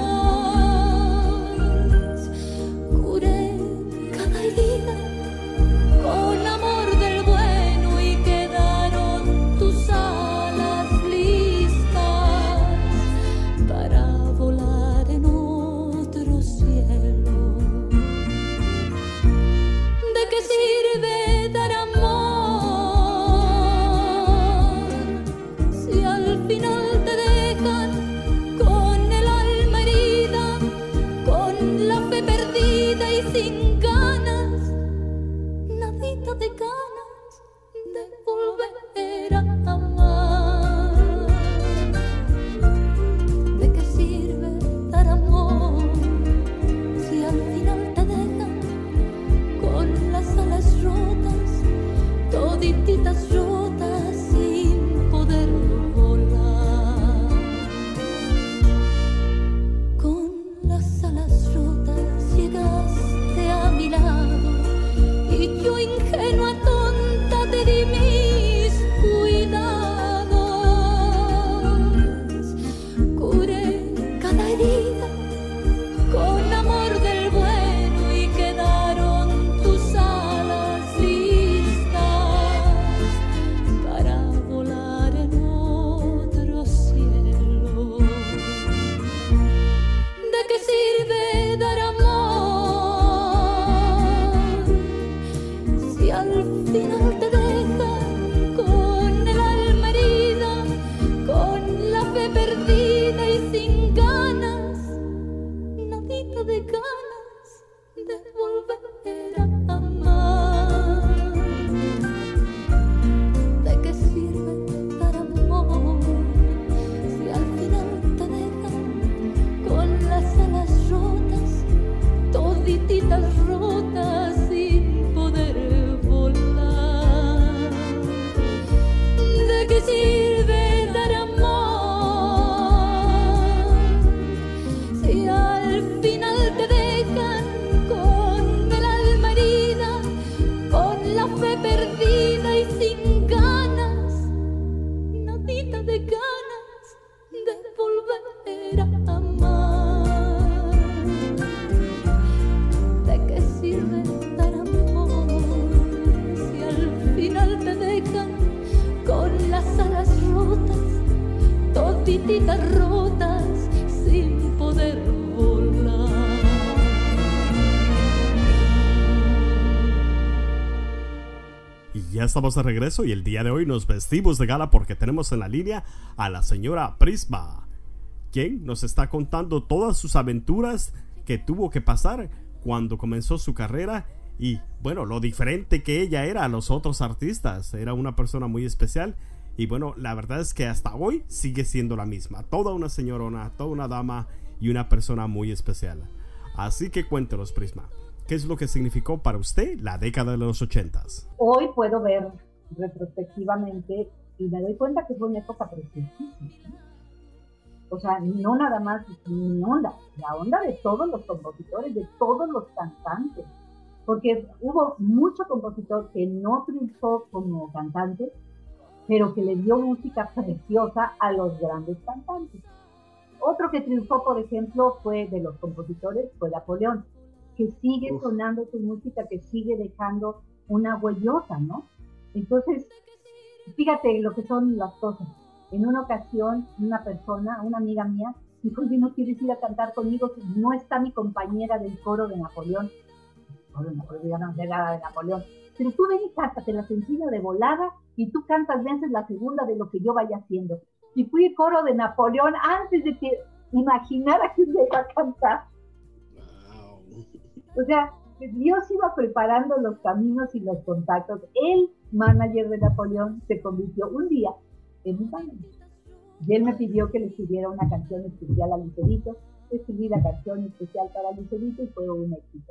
Curé cada herida con amor del bueno y quedaron tus alas listas para volar en otro cielo. ¿De qué sirve dar amor si al final te dejan con el alma herida, con la fe perdida y sin ganas, nadita de ganas de volver a amar? ¿De qué sirve dar amor si al final te dejan con las alas rotas, todititas rotas sin poder volar? Con las alas rotas llegaste a mi lado y yo ingenua tonta te di mis cuidados. Curé cada herida con amor del bueno y quedaron tus alas listas para volar en otro cielo. ¿De qué sirve dar amor si al final te dejan con el alma herida, con la fe perdida y sin ganas, nadita de ganas de volver a amar? ¿De qué sirve dar amor si al final te dejan con las alas rotas, todititas rotas sin poder volar? ¿De qué sirve dar amor si al final te dejan con el alma herida, con la fe perdida y sin ganas, nadita de ganas de volver a amar? ¿De qué sirve dar amor si al final te dejan con las alas rotas, todititas rotas sin poder volar?
Y ya estamos de regreso y el día de hoy nos vestimos de gala porque tenemos en la línea a la señora Prisma, quien nos está contando todas sus aventuras que tuvo que pasar cuando comenzó su carrera y, bueno, lo diferente que ella era a los otros artistas. Era una persona muy especial y, bueno, la verdad es que hasta hoy sigue siendo la misma. Toda una señorona, toda una dama y una persona muy especial. Así que cuéntenos, Prisma, ¿qué es lo que significó para usted la década de los ochentas?
Hoy puedo ver retrospectivamente y me doy cuenta que fue una época preciosísima, ¿no? O sea, no nada más mi onda, la onda de todos los compositores, de todos los cantantes, porque hubo mucho compositor que no triunfó como cantante, pero que le dio música preciosa a los grandes cantantes. Otro que triunfó, por ejemplo, fue de los compositores, fue Napoleón, que sigue Uf. sonando su música, que sigue dejando una huellota, ¿no? Entonces, fíjate lo que son las cosas. En una ocasión, una persona, una amiga mía, dijo, oye, ¿no quieres ir a cantar conmigo? No está mi compañera del coro de Napoleón. El coro de Napoleón, ya no sé nada de Napoleón. Pero tú ven y cántate, la sencilla de volada, y tú cantas veces la segunda de lo que yo vaya haciendo. Y fui el coro de Napoleón antes de que imaginara que me iba a cantar. Wow. O sea, Dios iba preparando los caminos y los contactos. El manager de Napoleón se convirtió un día en mi manager. Y él me pidió que le escribiera una canción especial a Lucerito. Escribí la canción especial para Lucerito y fue un éxito.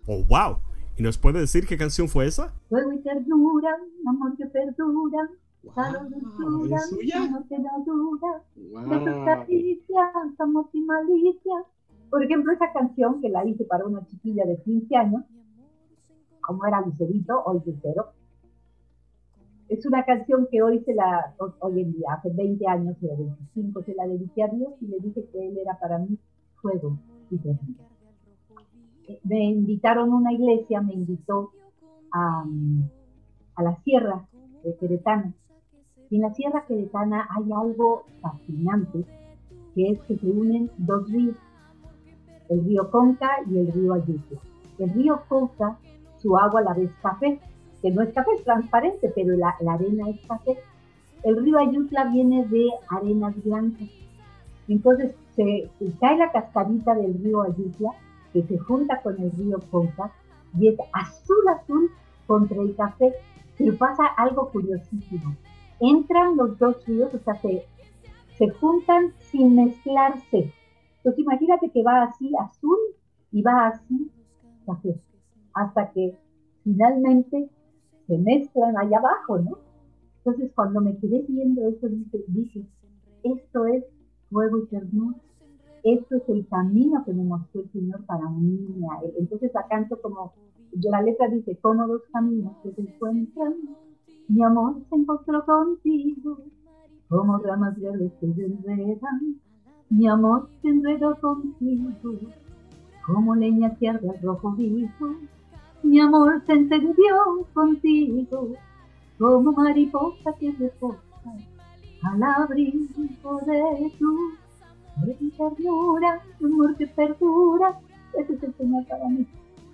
Oh, wow. ¿Y nos puede decir qué canción fue esa?
Fuego y ternura, amor que perdura, calor y
Wow,
dulzura,
¿es suya?
amor que no dura, de tus
Wow.
caricias, amor sin malicia. Por ejemplo, esa canción que la hice para una chiquilla de quince años, como era Lucerito, hoy Lucero, es una canción que hoy se la, hoy en día, hace veinte años, o veinticinco, se la dediqué a Dios y le dije que Él era para mí fuego y ternura. Me invitaron a una iglesia, me invitó a, a la Sierra de Queretana. Y en la Sierra Queretana hay algo fascinante, que es que se unen dos ríos, el río Conca y el río Ayutla. El río Conca, su agua la ves café, que no es café, es transparente, pero la, la arena es café. El río Ayutla viene de arenas blancas. Entonces se, se cae la cascadita del río Ayutla, que se junta con el río Conca, y es azul azul contra el café. Pero pasa algo curiosísimo. Entran los dos ríos, o sea, se, se juntan sin mezclarse. Entonces imagínate que va así azul y va así café, hasta que finalmente se mezclan allá abajo, ¿no? Entonces cuando me quedé viendo eso, dije, dije esto es fuego y ternura. Esto es el camino que me mostró el Señor para unirme a Él. Entonces la canto como, la letra dice, como dos caminos que se encuentran, mi amor se encontró contigo, como ramas verdes que se enredan, mi amor se enredó contigo, como leña que arde al rojo vivo, mi amor se encendió contigo, como mariposa que reposa al abrigo de tu de mi ternura, amor que perdura. Ese es el Señor para mí.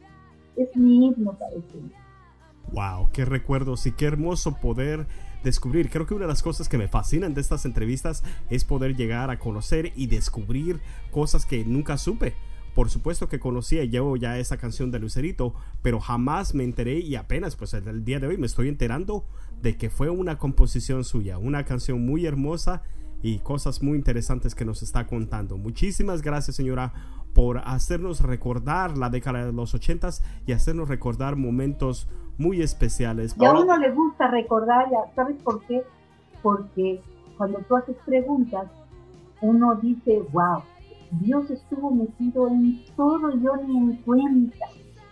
Es mi himno para el Señor.
Wow, qué recuerdos y qué hermoso poder descubrir. Creo que una de las cosas que me fascinan de estas entrevistas es poder llegar a conocer y descubrir cosas que nunca supe. Por supuesto que conocía yo ya esa canción de Lucerito, pero jamás me enteré y apenas pues el, el día de hoy me estoy enterando de que fue una composición suya, una canción muy hermosa y cosas muy interesantes que nos está contando. Muchísimas gracias, señora, por hacernos recordar la década de los ochentas y hacernos recordar momentos muy especiales.
Y a uno le gusta recordar, ¿sabes por qué? Porque cuando tú haces preguntas, uno dice, wow, Dios estuvo metido en todo, yo ni en cuenta.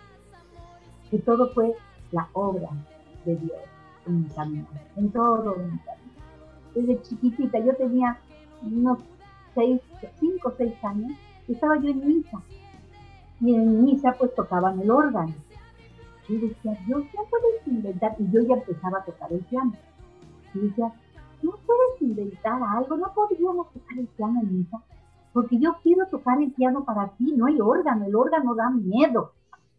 Que todo fue la obra de Dios en mi camino, en todo mi camino. Desde chiquitita, yo tenía unos seis, cinco o seis años, estaba yo en misa. Y en misa pues tocaban el órgano. Y decía, Dios, ¿no puedes inventar? Y yo ya empezaba a tocar el piano. Y decía, ¿no puedes inventar algo? ¿No podríamos tocar el piano en misa? Porque yo quiero tocar el piano para ti, no hay órgano, el órgano da miedo.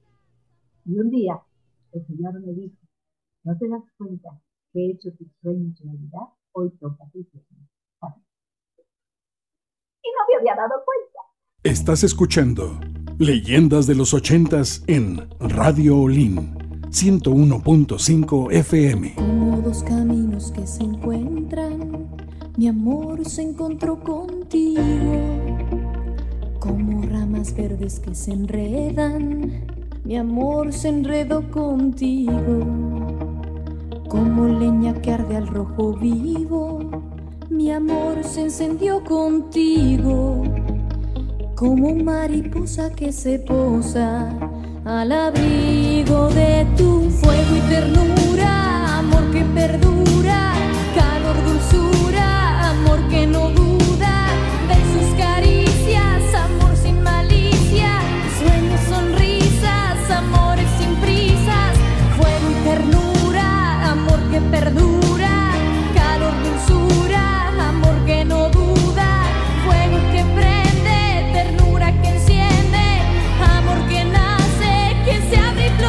Y un día el Señor me dijo, ¿no te das cuenta que he hecho tus sueños realidad? Hoy tocas el piano. Y no me había dado cuenta.
Estás escuchando Leyendas de los ochentas en Radio Olin ciento uno punto cinco F M.
Como dos caminos que se encuentran, mi amor se encontró contigo. Como ramas verdes que se enredan, mi amor se enredó contigo. Como leña que arde al rojo vivo, mi amor se encendió contigo. Como mariposa que se posa al abrigo de tu fuego y ternura, amor que perdura, calor, dulzura, amor que no duda de sus caricias, amor sin malicia, sueños, sonrisas, amores sin prisas, fuego y ternura, amor que perdura, calor, dulzura, amor que no duda, fuego que prende, ternura que enciende, amor que nace, que se abre y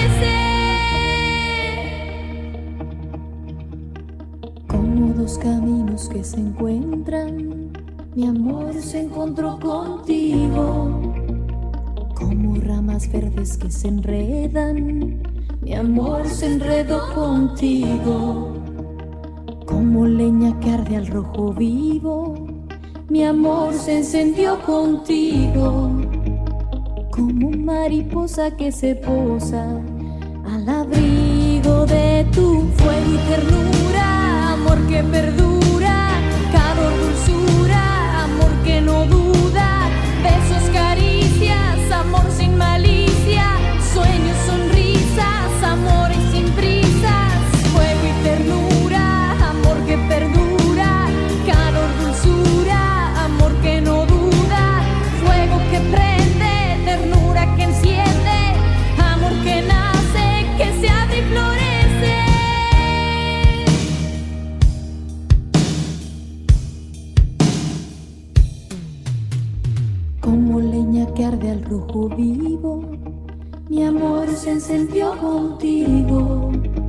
florece. Como dos caminos que se encuentran, mi amor se encontró contigo. Como ramas verdes que se enredan, mi amor se enredó contigo. Como leña que arde al rojo vivo, mi amor se encendió contigo. como mariposa que se posa al abrigo de tu fuego y ternura, amor que perdura, calor, dulzura, amor que no duda, besos, caricias, amor sin malicia, sueños, sonrisas, amores sin prisas, fuego y ternura, amor que perdura, calor, dulzura, amor que no duda, fuego que prende, ternura que enciende, amor que nace, que se abre y florece. Como leña que arde al rojo vivo, mi amor se encendió contigo,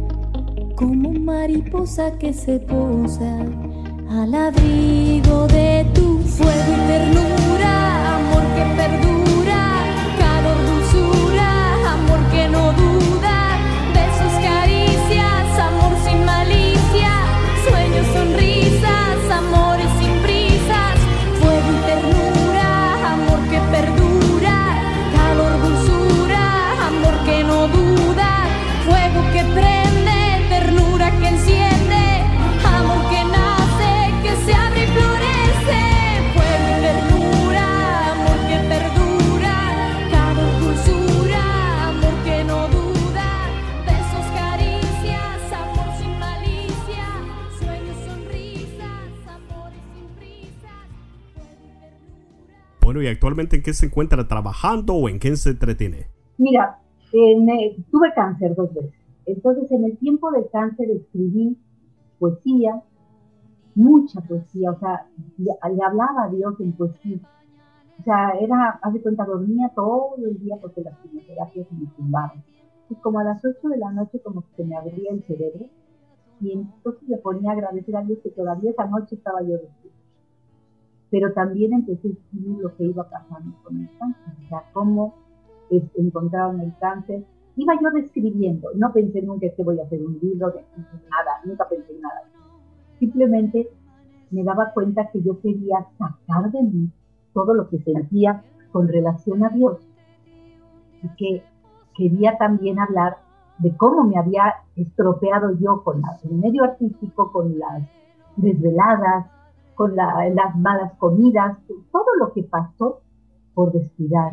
como mariposa que se posa al abrigo de tu fuego y ternura, amor que perdura, calor, dulzura, amor que no duda, besos, caricias, amor sin malicia, sueños, sonrisas, amores sin prisas, fuego y ternura, amor que perdura, calor, dulzura, amor que no duda, fuego que prende, ternura que enciende, amor que nace, que se abre y florece, fuego y ternura, amor que perdura, calor, dulzura, amor que no duda, besos, caricias, amor sin malicia, sueños, sonrisas, amores sin prisas, fuego y ternura.
Bueno, ¿y actualmente en qué se encuentra trabajando o en qué se entretiene?
Mira, eh, me- tuve cáncer dos veces. Entonces, en el tiempo del cáncer escribí poesía, mucha poesía, o sea, le, le hablaba a Dios en poesía. O sea, era, haz de cuenta, dormía todo el día porque las quimioterapias me tumbaban. Y como a las ocho de la noche como que se me abría el cerebro, y entonces le ponía a agradecer a Dios que todavía esa noche estaba yo despierta. Pero también empecé a escribir lo que iba pasando con el cáncer, o sea, cómo este, encontraron el cáncer. Iba yo describiendo, no pensé nunca que voy a hacer un libro, de nada, nunca pensé en nada. Simplemente me daba cuenta que yo quería sacar de mí todo lo que sentía con relación a Dios y que quería también hablar de cómo me había estropeado yo con la, el medio artístico, con las desveladas, con la, las malas comidas, todo lo que pasó por descuidar.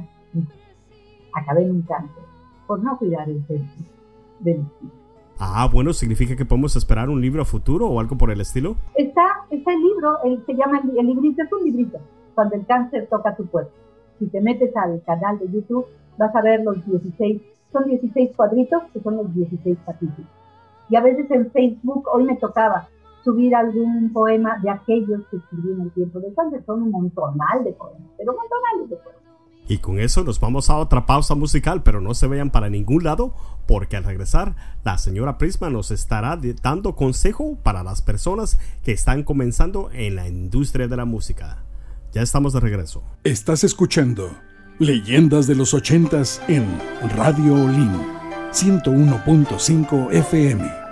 Acabé en un cáncer, por no cuidar el centro del espíritu.
Ah, bueno, ¿significa que podemos esperar un libro a futuro o algo por el estilo?
Está, está el libro, el, se llama el, el librito, es un librito, cuando el cáncer toca tu puerta. Si te metes al canal de YouTube, vas a ver los dieciséis, son dieciséis cuadritos, que son los dieciséis capítulos. Y a veces en Facebook, hoy me tocaba subir algún poema de aquellos que escribí en el tiempo del cáncer, son un montonal de poemas, pero montonales de poemas.
Y con eso nos vamos a otra pausa musical, pero no se vayan para ningún lado, porque al regresar, la señora Prisma nos estará de- dando consejo para las personas que están comenzando en la industria de la música. Ya estamos de regreso.
Estás escuchando Leyendas de los ochentas en Radio Olin, ciento uno punto cinco F M.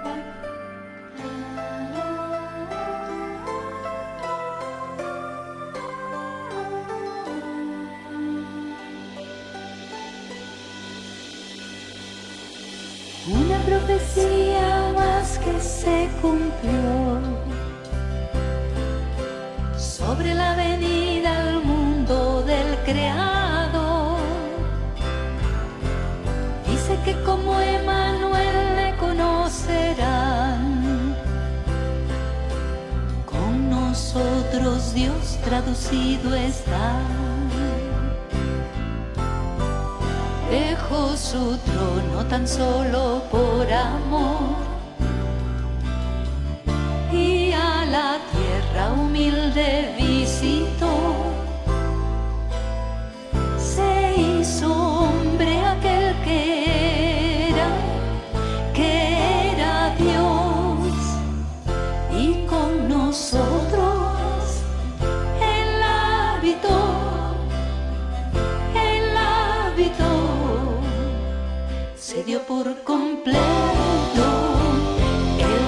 Una profecía más que se cumplió sobre la venida al mundo del Creador. Dice que como Emmanuel le conocerán, con nosotros Dios traducido está. Dejó su trono tan solo por amor y a la tierra humilde visitó. Se hizo hombre aquel que era, que era Dios, y con nosotros Él habitó, Él habitó. Se dio por completo Él.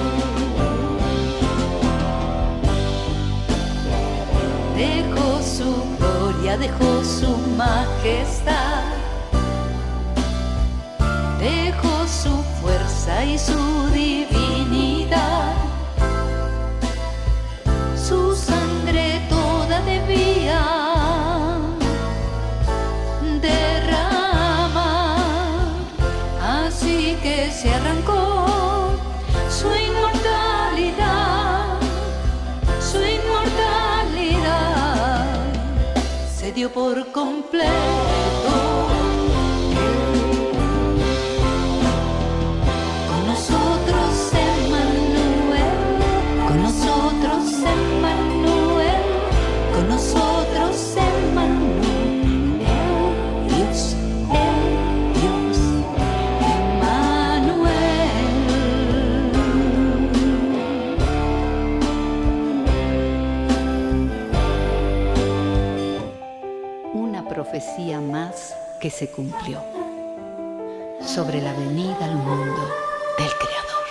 Dejó su gloria, dejó su majestad dejó su fuerza y su divinidad. Su sangre toda debía derramar, así que se arrancó su inmortalidad, su inmortalidad se dio por completo. Con nosotros Emmanuel, con nosotros Emmanuel, con nosotros Emmanuel, Dios, el Dios, una profecía más que se cumplió sobre la venida al mundo del Creador.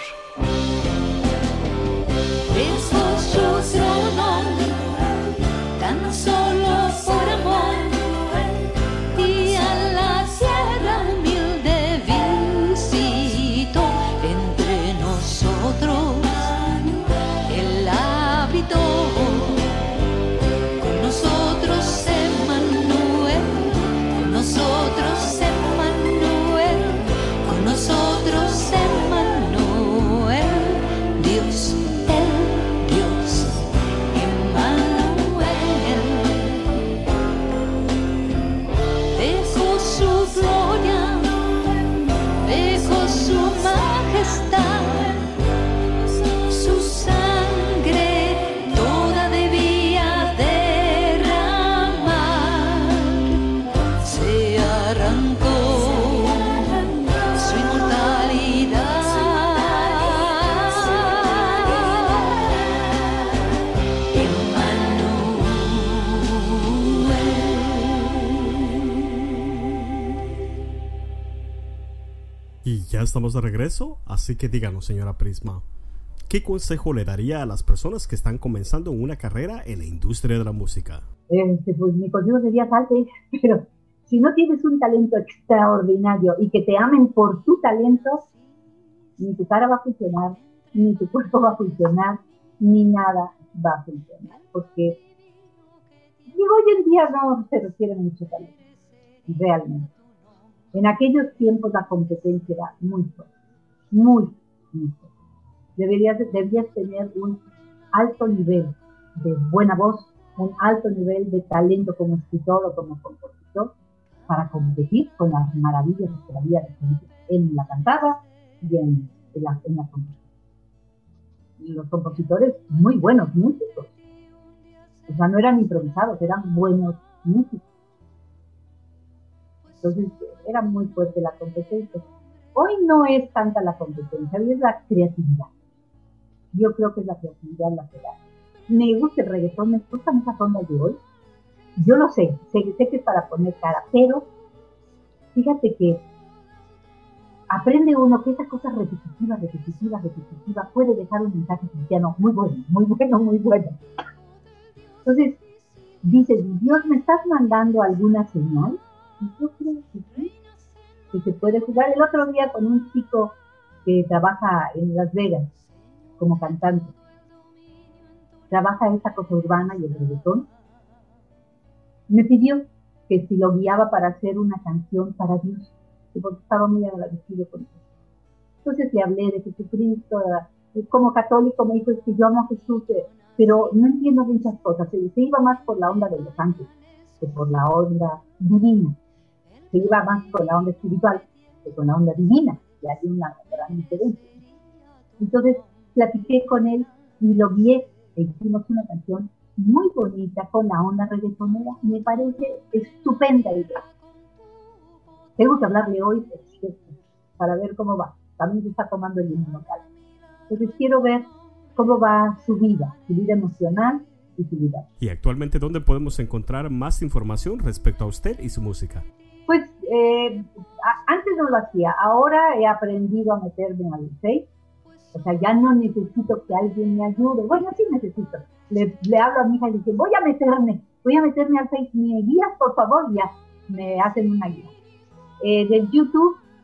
Dejó su trono tan solo por amor y a la tierra humilde visitó entre nosotros. Él habitó con nosotros Emmanuel, con nosotros Emmanuel, con nosotros Emmanuel, Dios, el Dios, Emmanuel. Dejó su gloria, dejó su majestad, su sangre toda debía derramar, se arrancó su inmortalidad.
Y ya estamos de regreso, así que díganos, señora Prisma, ¿qué consejo le daría a las personas que están comenzando una carrera en la industria de la música?
Este, pues mi consejo sería salte, pero si no tienes un talento extraordinario y que te amen por tu talento, ni tu cara va a funcionar, ni tu cuerpo va a funcionar, ni nada va a funcionar, porque digo, hoy en día no se requiere mucho talento, realmente. En aquellos tiempos la competencia era muy fuerte, muy, muy fuerte. Deberías, deberías tener un alto nivel de buena voz, un alto nivel de talento como escritor o como compositor para competir con las maravillas que había en la cantada y en, en, la, en la composición. Y los compositores muy buenos músicos, o sea, no eran improvisados, eran buenos músicos. Entonces era muy fuerte la competencia. Hoy no es tanta la competencia, hoy es la creatividad. Yo creo que es la creatividad la que da. Me gusta el reggaetón, me gustan esas ondas de hoy. Yo lo sé, sé, sé que es para poner cara, pero fíjate que aprende uno que esa cosa repetitiva, repetitiva, repetitiva puede dejar un mensaje cristiano muy bueno, muy bueno, muy bueno. Entonces, dices, Dios, ¿me estás mandando alguna señal? Y yo creo que sí, que se puede jugar. El otro día con un chico que trabaja en Las Vegas como cantante, trabaja esa cosa urbana y el reggaetón, me pidió que si lo guiaba para hacer una canción para Dios, porque estaba muy agradecido con él. Entonces le hablé de Jesucristo, como católico me dijo, es que yo amo a Jesús, pero no entiendo muchas cosas. Se iba más por la onda de los ángeles que por la onda divina. Se iba más con la onda espiritual que con la onda divina, y hay una gran diferencia. Entonces platiqué con él y lo guié, e hicimos una canción muy bonita con la onda reggaetonera. Me parece estupenda idea. Tengo que hablarle hoy para ver cómo va. También se está tomando el himno local. Entonces quiero ver cómo va su vida, su vida emocional y su vida.
¿Y actualmente dónde podemos encontrar más información respecto a usted y su música?
Pues eh, a, antes no lo hacía, ahora he aprendido a meterme al Face, o sea, ya no necesito que alguien me ayude. Bueno, sí necesito. Le, le hablo a mi hija y le digo, voy a meterme, voy a meterme al Face, ¿me guías, por favor? Ya, me hacen una guía. Eh, de YouTube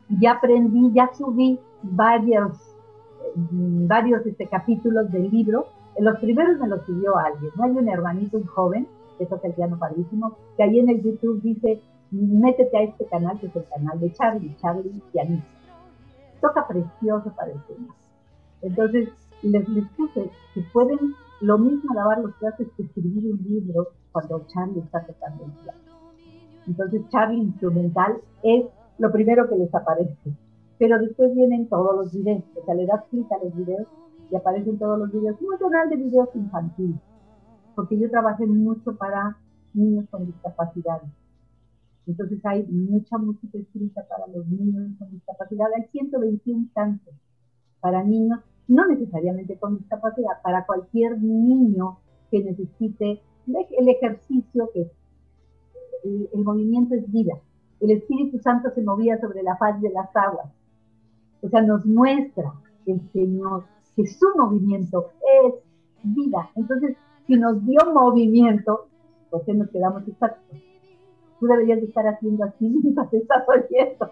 ya aprendí, ya subí varios, varios este, capítulos del libro. En los primeros me los subió alguien, ¿no? Hay un hermanito, un joven, que toca el piano padrísimo, que ahí en el YouTube dice, métete a este canal, que es el canal de Charlie, Charlie pianista. Toca precioso para el Señor. Entonces, les, les puse que pueden lo mismo lavar los platos que escribir un libro cuando Charlie está tocando el piano. Entonces, Charlie instrumental es lo primero que les aparece. Pero después vienen todos los videos. O sea, le das clic a los videos y aparecen todos los videos. Un canal de videos infantiles. Porque yo trabajé mucho para niños con discapacidades. Entonces hay mucha música escrita para los niños con discapacidad. Hay ciento veintiún cantos para niños, no necesariamente con discapacidad, para cualquier niño que necesite el ejercicio, que el, el movimiento es vida. El Espíritu Santo se movía sobre la faz de las aguas. O sea, nos muestra el Señor que su movimiento es vida. Entonces, si nos dio movimiento, ¿por qué nos quedamos estáticos? Tú deberías de estar haciendo así mientras estás oyendo.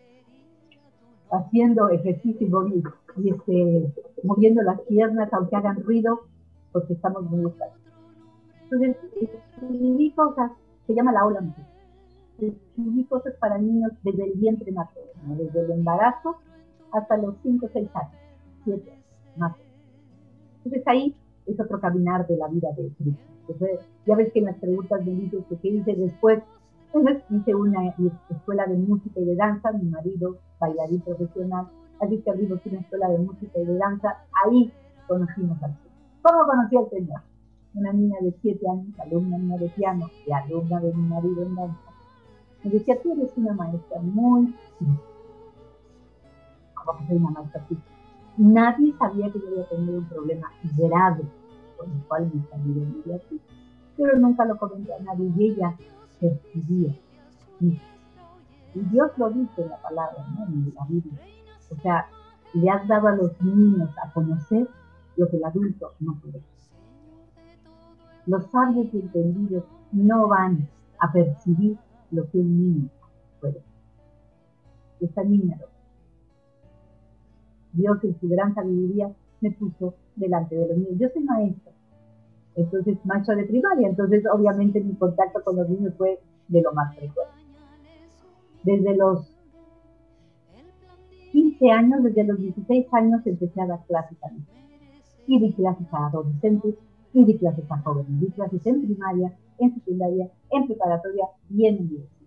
Haciendo ejercicio y moviendo, y este, moviendo las piernas aunque hagan ruido, porque estamos muy estáticos. Entonces, escribí cosas, se llama la ola musical. Escribí cosas para niños desde el vientre materno, desde el embarazo hasta los cinco o seis años, siete años, más. Entonces ahí es otro caminar de la vida de Cristo. Entonces, ya ves que en las preguntas me dices que qué hice después. Entonces hice una escuela de música y de danza, mi marido, bailarín profesional, así que abrimos una escuela de música y de danza, ahí conocimos al Señor. ¿Cómo conocí al Señor? Una niña de siete años, alumna mía de piano y alumna de mi marido en danza, me decía, tú eres una maestra muy simple. ¿Cómo que soy una maestra simple? Nadie sabía que yo había tenido un problema grave, con el cual me salí de mi vida así, pero nunca lo comenté a nadie y ella percibía. Y Dios lo dice en la palabra, ¿no? En la Biblia. O sea, le has dado a los niños a conocer lo que el adulto no puede. Los sabios y entendidos no van a percibir lo que un niño puede. Esta niña lo Dios en su gran sabiduría me puso delante de los niños. Yo soy maestra, entonces maestra de primaria, entonces obviamente mi contacto con los niños fue de lo más frecuente. Desde los quince años, desde los dieciséis años empecé a dar clases a niños. Y di clases a adolescentes, y di clases a jóvenes, di clases en primaria, en secundaria, en preparatoria y en universidad.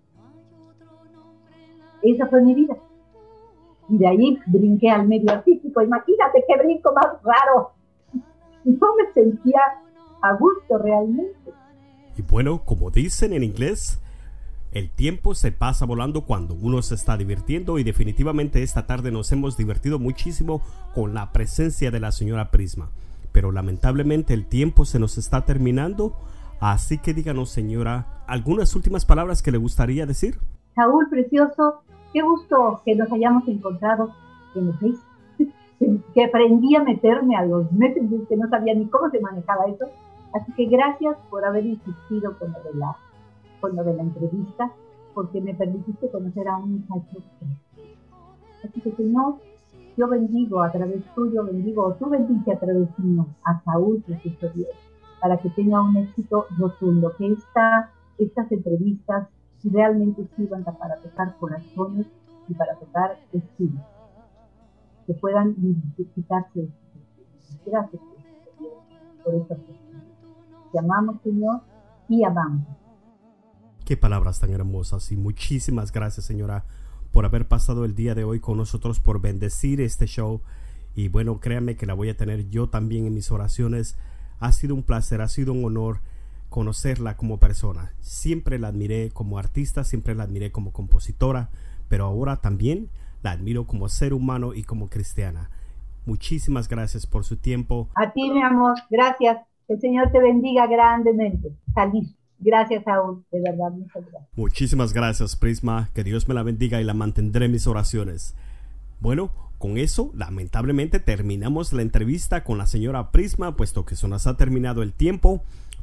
Esa fue mi vida. Y de ahí brinqué al medio artístico. Imagínate qué brinco más raro. No me sentía a gusto realmente.
Y bueno, como dicen en inglés, el tiempo se pasa volando cuando uno se está divirtiendo, y definitivamente esta tarde nos hemos divertido muchísimo con la presencia de la señora Prisma. Pero lamentablemente el tiempo se nos está terminando, así que díganos, señora, algunas últimas palabras que le gustaría decir.
Saúl, precioso, qué gusto que nos hayamos encontrado en el Face, que aprendí a meterme a los messages, que no sabía ni cómo se manejaba eso. Así que gracias por haber insistido con lo de la, con lo de la entrevista, porque me permitiste conocer a un muchacho. Así que, Señor, yo bendigo a través tuyo, bendigo, o tú bendice a través mío a Saúl, precioso Dios, para que tenga un éxito rotundo, que esta, estas entrevistas realmente sirvan para tocar corazones y para tocar espíritus, que puedan identificarse. Gracias por esta oportunidad. Te amamos, Señor, y amamos.
Qué palabras tan hermosas, y muchísimas gracias, señora, por haber pasado el día de hoy con nosotros, por bendecir este show. Y bueno, créanme que la voy a tener yo también en mis oraciones. Ha sido un placer, ha sido un honor conocerla como persona. Siempre la admiré como artista, siempre la admiré como compositora, pero ahora también la admiro como ser humano y como cristiana. Muchísimas gracias por su tiempo.
A ti, mi amor, gracias. El Señor te bendiga grandemente. Salud. Gracias, Saúl, de verdad, muchas gracias.
Muchísimas gracias, Prisma. Que Dios me la bendiga y la mantendré en mis oraciones. Bueno, con eso, lamentablemente, terminamos la entrevista con la señora Prisma, puesto que se nos ha terminado el tiempo.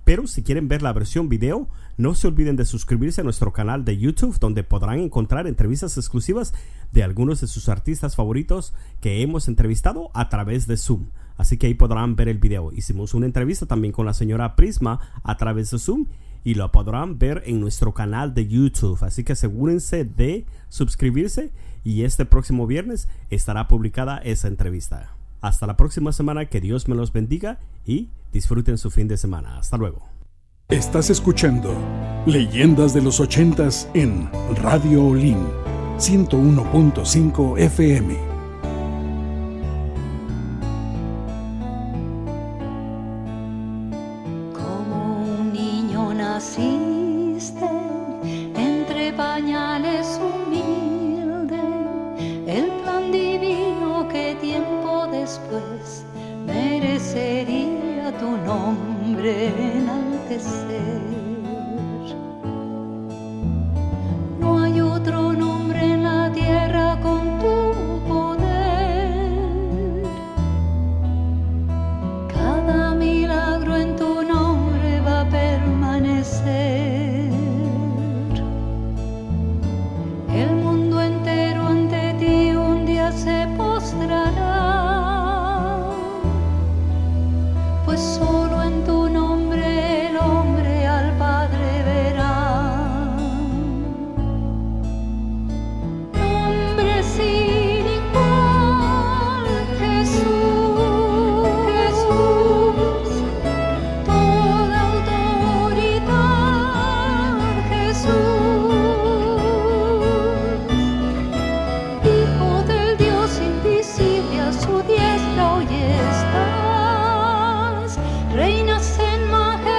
Pero si quieren ver la versión video, no se olviden de suscribirse a nuestro canal de YouTube, donde podrán encontrar entrevistas exclusivas de algunos de sus artistas favoritos que hemos entrevistado a través de Zoom. Así que ahí podrán ver el video. Hicimos una entrevista también con la señora Prisma a través de Zoom y lo podrán ver en nuestro canal de YouTube. Así que asegúrense de suscribirse y este próximo viernes estará publicada esa entrevista. Hasta la próxima semana, que Dios me los bendiga y disfruten su fin de semana. Hasta luego.
Estás escuchando Leyendas de los ochentas en Radio Olin ciento uno punto cinco F M.
Como un niño naciste entre pañales humilde, el plan divino que tiempo después merecería tu nombre enaltecer. No hay otro nombre en la tierra con tu poder. Cada milagro en tu nombre va a permanecer. El mundo entero ante ti un día se postrará, pues solo en tu nombre el hombre al Padre verá. Nombre sin igual, Jesús, Jesús, toda autoridad, Jesús, Hijo del Dios invisible, a su diestra hoy estás, reinas en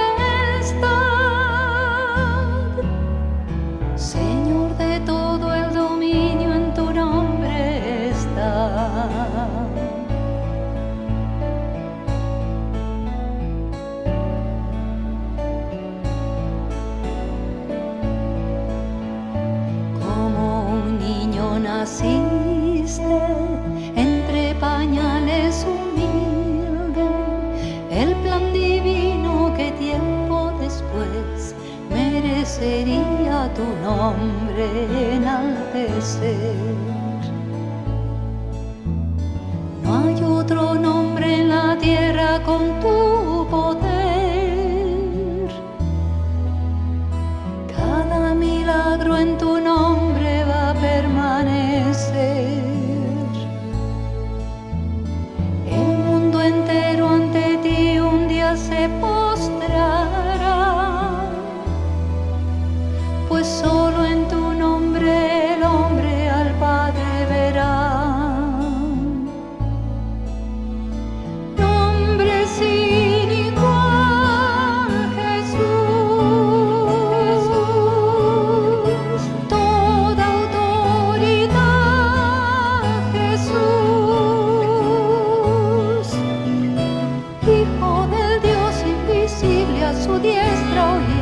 majestad, Señor de todo el dominio en tu nombre está. Como un niño naciste entre pañales humilde, el plan divino que tiempo después merecería tu nombre enaltecer. No hay otro nombre en la tierra con tu poder. Cada milagro en tu nombre va a permanecer. El mundo entero ante ti un día se postrará, pues solo en tu nombre el hombre al Padre verá. Nombre sin igual, Jesús, toda autoridad, Jesús, Hijo del Dios invisible, a su diestra hoy